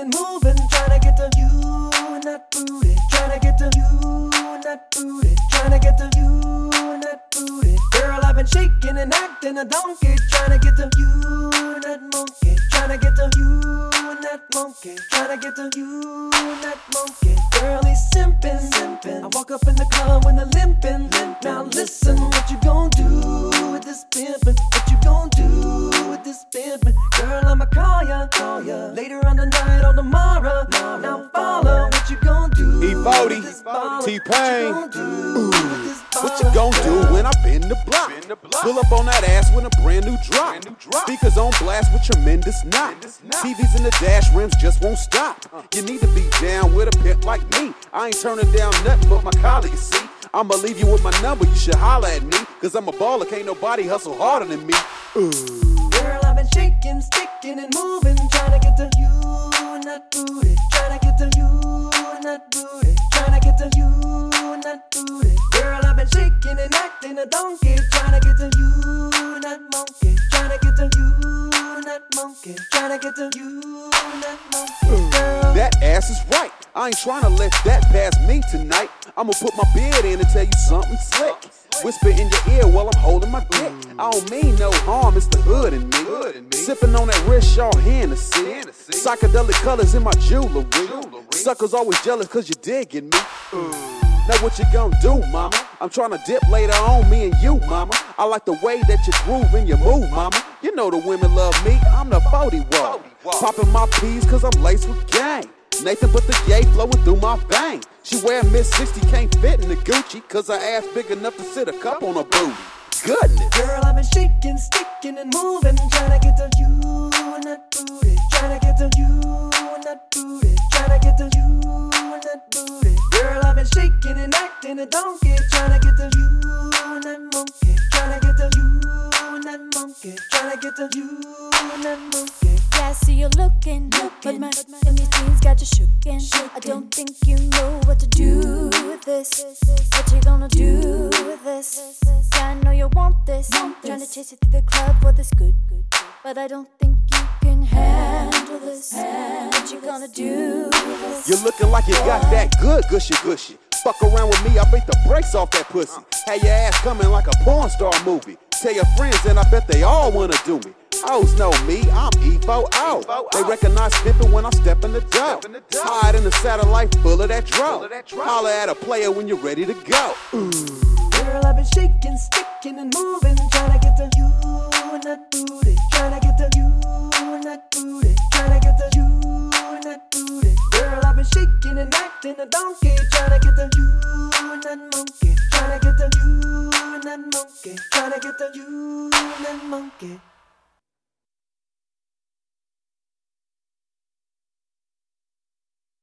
and moving, trying to get to you and that booty, trying to get to you and that booty, trying to get to you and that booty. Girl, I've been shaking and acting a donkey, trying to get to you and that monkey, trying to get to you and that monkey, trying to get to you and that monkey. Girl, he's simping, simping. I walk up in the club when the limping, limp. Now listen, what you gon' do with this pimpin'? What you gon' do with this pimpin'? Girl, I'ma call ya later on the night or tomorrow. Now follow, what you gon' do? E40, T-Pain. What you gon' do when I bend the block? Pull up on that ass with a brand new drop. Speakers on blast with tremendous knock. TVs in the dash rims just won't stop. You need to be down with a pimp like me. I ain't turning down nothing but my collar, you see. I'ma leave you with my number, you should holler at me. Cause I'm a baller, can't nobody hustle harder than me. Girl, I've been shaking, sticking and moving, trying to get to you and that booty, trying to get to you and that booty, trying to get to you and that booty. Girl, I've been shaking and acting a donkey, trying to get to you and that monkey, trying to get to you and that monkey, trying to get to you and that monkey. Girl, that ass is right. I ain't trying to let that pass me tonight. I'ma put my beard in and tell you something slick. Whisper in your ear while I'm holding my dick. I don't mean no harm, it's the hood in me. Sipping on that rich Shaw Hennessy. Psychedelic colors in my jewelry. Suckers always jealous cause you digging me. Now what you gonna do, mama? I'm tryna dip later on, me and you, mama. I like the way that you groove and you move, mama. You know the women love me, I'm the 40 wall. Popping my peas cause I'm laced with gang. Nathan put the yay flowing through my vein. She wear Miss 60, can't fit in the Gucci, cause her ass big enough to sit a cup on her booty. Goodness. Girl, I've been shaking, sticking and moving, trying to get to you and that booty, trying to get to you and that booty, trying to get to you and that booty. Girl, I've been shaking and acting a donkey, trying to get to you and that monkey, trying to get to you and that monkey, trying to get to you and that monkey. Yeah, I see you looking, but my jeans got you shookin'. I don't think you know what to do with this. What you gonna do with this? Yeah, I know you want this. Trying to chase it through the club for this good. But I don't think you can handle this. What you gonna do with this? You're looking like you got that good gushy. Fuck around with me, I beat the brakes off that pussy. Have your ass coming like a porn star movie. Tell your friends and I bet they all wanna do me. Hoes know me, I'm E4O. They recognize pimpin' when I step in the door. Hide in the satellite full of that dro. Holler at a player when you're ready to go. Girl, I've been shaking, sticking and moving, trying to get to you and that booty, trying to get to you and that booty, trying to get to you and that booty. Girl, I've been shaking and acting a donkey, trying to get to you and that monkey, trying to get to you and that monkey, trying to get to you and that monkey.